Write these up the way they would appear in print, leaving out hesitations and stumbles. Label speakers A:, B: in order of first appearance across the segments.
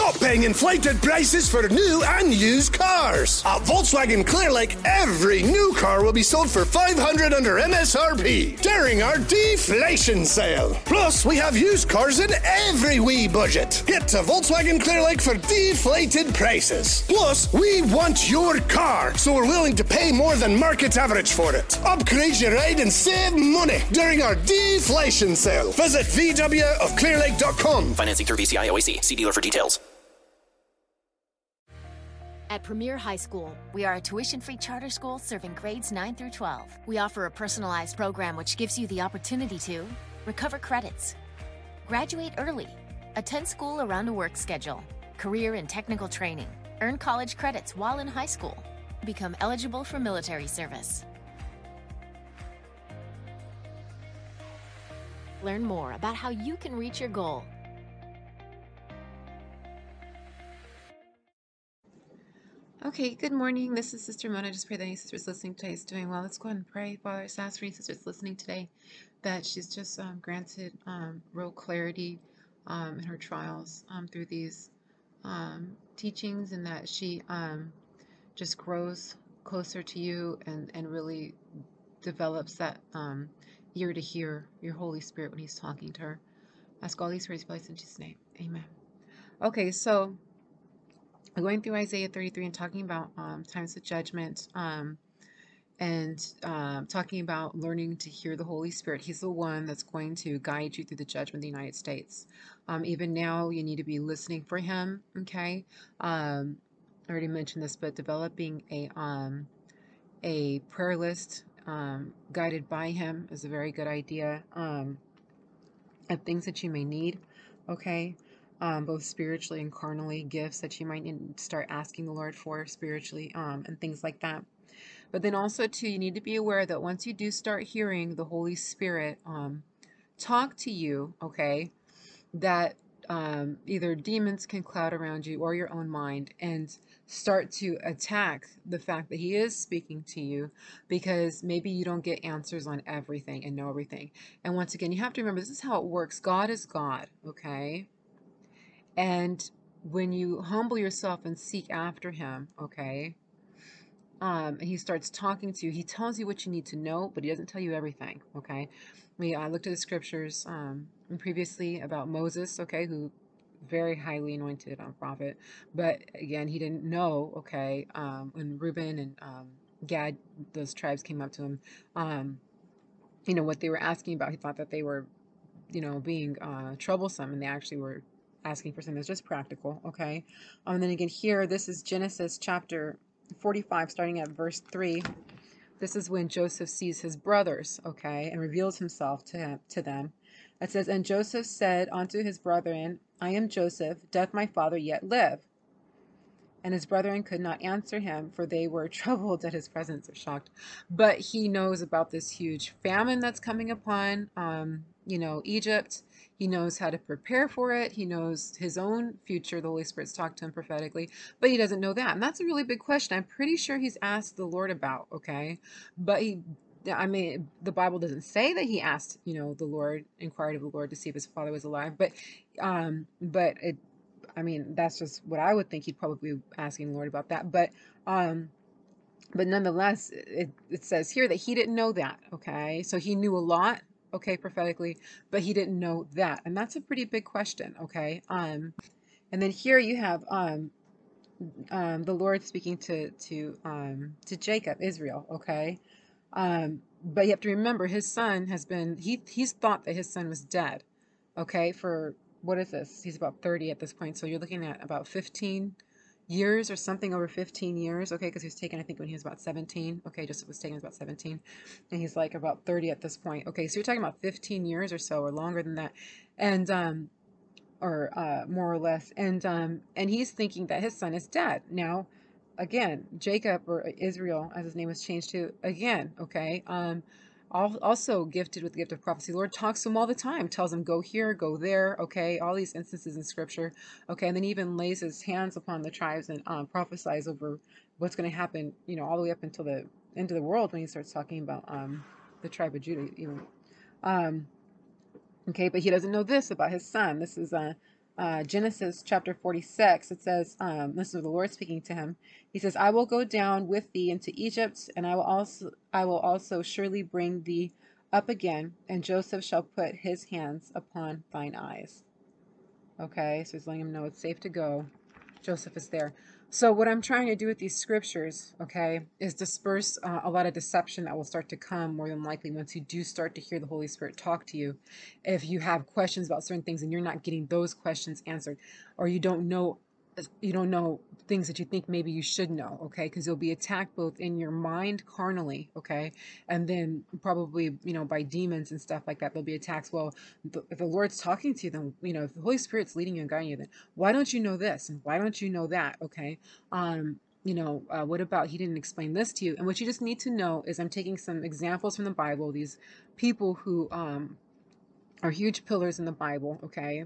A: Stop paying inflated prices for new and used cars. At Volkswagen Clear Lake, every new car will be sold for $500 under MSRP during our deflation sale. Plus, we have used cars in every wee budget. Get to Volkswagen Clear Lake for deflated prices. Plus, we want your car, so we're willing to pay more than market average for it. Upgrade your ride and save money during our deflation sale. Visit VWofClearLake.com.
B: Financing through VCI OAC. See dealer for details.
C: At Premier High School, we are a tuition-free charter school serving grades 9 through 12. We offer a personalized program which gives you the opportunity to recover credits, graduate early, attend school around a work schedule, career and technical training, earn college credits while in high school, become eligible for military service. Learn more about how you can reach your goal.
D: Okay, good morning. This is Sister Mona. Just pray that any sisters listening today is doing well. Let's go ahead and pray. Father, just ask for any sisters listening today that she's just granted real clarity in her trials through these teachings, and that she just grows closer to you and really develops that ear to hear your Holy Spirit when He's talking to her. Ask all these prayers in Jesus' name. Amen. Okay, so we're going through Isaiah 33 and talking about times of judgment and talking about learning to hear the Holy Spirit. He's the one that's going to guide you through the judgment of the United States. Even now, you need to be listening for Him, okay? I already mentioned this, but developing a prayer list guided by Him is a very good idea of things that you may need, okay? Both spiritually and carnally, gifts that you might need to start asking the Lord for spiritually, and things like that. But then also, too, you need to be aware that once you do start hearing the Holy Spirit talk to you, okay, that either demons can cloud around you or your own mind and start to attack the fact that He is speaking to you, because maybe you don't get answers on everything and know everything. And once again, you have to remember, this is how it works. God is God, okay? And when you humble yourself and seek after Him, okay, and He starts talking to you, He tells you what you need to know, but He doesn't tell you everything, okay? I looked at the scriptures previously about Moses, okay, who very highly anointed prophet, but again, he didn't know, okay, when Reuben and Gad, those tribes came up to him, what they were asking about. He thought that they were, being troublesome, and they actually were asking for something that's just practical, okay? And then again here, this is Genesis chapter 45, starting at verse 3. This is when Joseph sees his brothers, okay, and reveals himself to them. It says, "And Joseph said unto his brethren, I am Joseph, doth my father yet live? And his brethren could not answer him, for they were troubled at his presence," or shocked. But he knows about this huge famine that's coming upon, Egypt. He knows how to prepare for it. He knows his own future. The Holy Spirit's talked to him prophetically, but he doesn't know that. And that's a really big question. I'm pretty sure he's asked the Lord about, okay? But the Bible doesn't say that he asked, the Lord, inquired of the Lord to see if his father was alive. But that's just what I would think. He'd probably be asking the Lord about that. But nonetheless, it says here that he didn't know that, okay? So he knew a lot, okay, prophetically, but he didn't know that. And that's a pretty big question, okay? And then here you have the Lord speaking to Jacob, Israel, okay? But you have to remember, his son has been, he's thought that his son was dead, okay, for, what is this? He's about 30 at this point, so you're looking at about 15 years or something, over 15 years, okay, because he was taken, I think, when he was about 17, okay, Joseph was taken about 17, and he's like about 30 at this point, okay, so you're talking about 15 years or so, or longer than that, and, or more or less, and he's thinking that his son is dead. Now, again, Jacob, or Israel, as his name was changed to, again, okay, also gifted with the gift of prophecy. The Lord talks to him all the time, tells him, go here, go there, okay, all these instances in scripture, okay, and then he even lays his hands upon the tribes and prophesies over what's going to happen, all the way up until the end of the world, when he starts talking about the tribe of Judah, even. Okay, but he doesn't know this about his son. This is Genesis chapter 46, it says, this is the Lord speaking to him. He says, I will go down with thee into Egypt, and I will also surely bring thee up again, and Joseph shall put his hands upon thine eyes. Okay, so he's letting him know it's safe to go. Joseph is there. So what I'm trying to do with these scriptures, okay, is disperse a lot of deception that will start to come more than likely once you do start to hear the Holy Spirit talk to you. If you have questions about certain things and you're not getting those questions answered, or you don't know things that you think maybe you should know, okay, because you'll be attacked both in your mind carnally, okay, and then probably, by demons and stuff like that. There'll be attacks. Well, if the Lord's talking to you, then, if the Holy Spirit's leading you and guiding you, then why don't you know this? And why don't you know that? Okay. What about he didn't explain this to you? And what you just need to know is I'm taking some examples from the Bible, these people who are huge pillars in the Bible, okay,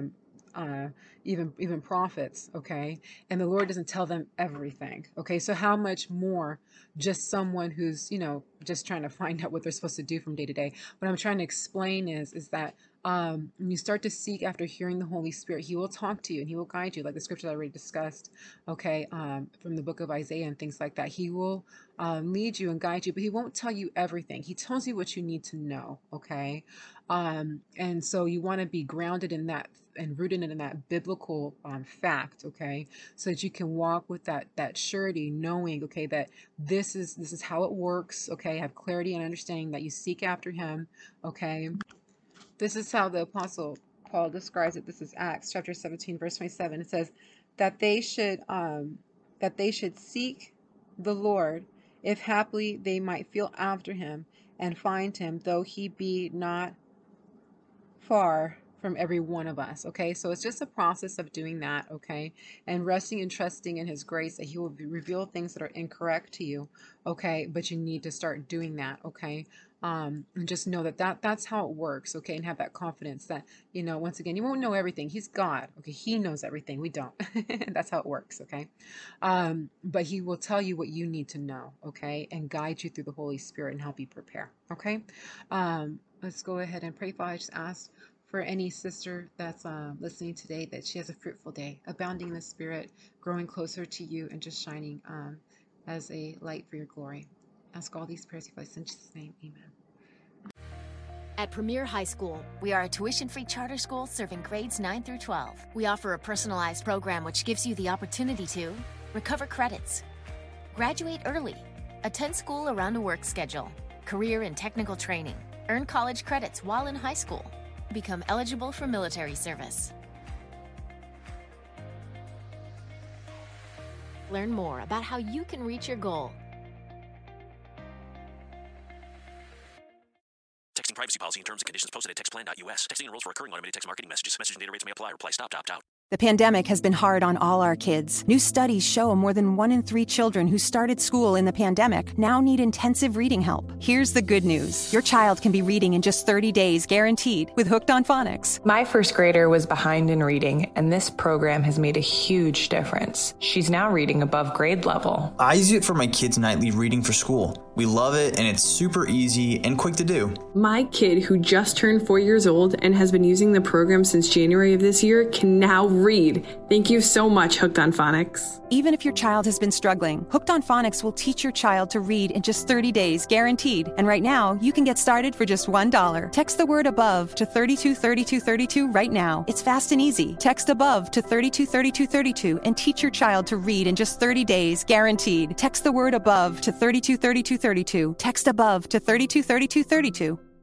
D: even prophets, okay, and the Lord doesn't tell them everything, okay, so how much more just someone who's, just trying to find out what they're supposed to do from day to day. What I'm trying to explain is that when you start to seek after hearing the Holy Spirit, he will talk to you and he will guide you, like the scripture I already discussed, okay, from the book of Isaiah and things like that. He will lead you and guide you, but he won't tell you everything. He tells you what you need to know, okay, and so you want to be grounded in that and rooted in that biblical fact, okay, so that you can walk with that surety, knowing, okay, that this is how it works, okay, have clarity and understanding that you seek after him, okay. This is how the Apostle Paul describes it. This is Acts chapter 17, verse 27. It says that they should seek the Lord, if haply they might feel after him and find him, though he be not far from every one of us. Okay, so it's just a process of doing that, okay, and resting and trusting in his grace that he will reveal things that are incorrect to you, okay, but you need to start doing that, okay, and just know that's how it works, okay, and have that confidence that, once again, you won't know everything. He's God, okay, he knows everything. We don't. That's how it works, okay, but he will tell you what you need to know, okay, and guide you through the Holy Spirit and help you prepare, okay. Let's go ahead and pray. Father, I just ask for any sister that's listening today that she has a fruitful day, abounding in the Spirit, growing closer to you, and just shining as a light for your glory. Ask all these prayers in Jesus' name, amen.
C: At Premier High School, we are a tuition-free charter school serving grades 9 through 12. We offer a personalized program which gives you the opportunity to recover credits, graduate early, attend school around a work schedule, career and technical training, earn college credits while in high school, become eligible for military service. Learn more about how you can reach your goal.
B: Texting privacy policy and terms and conditions posted at textplan.us. Texting enrolls for recurring automated text marketing messages. Message and data rates may apply. Reply stop to opt out.
E: The pandemic has been hard on all our kids. New studies show more than 1 in 3 children who started school in the pandemic now need intensive reading help. Here's the good news. Your child can be reading in just 30 days, guaranteed, with Hooked on Phonics.
F: My first grader was behind in reading, and this program has made a huge difference. She's now reading above grade level.
G: I use it for my kids' nightly reading for school. We love it, and it's super easy and quick to do.
H: My kid, who just turned 4 years old and has been using the program since January of this year, can now read. Thank you so much, Hooked on Phonics.
E: Even if your child has been struggling, Hooked on Phonics will teach your child to read in just 30 days, guaranteed. And right now, you can get started for just $1. Text the word ABOVE to 323232 right now. It's fast and easy. Text ABOVE to 323232 and teach your child to read in just 30 days, guaranteed. Text the word ABOVE to 323232. Text ABOVE to 323232.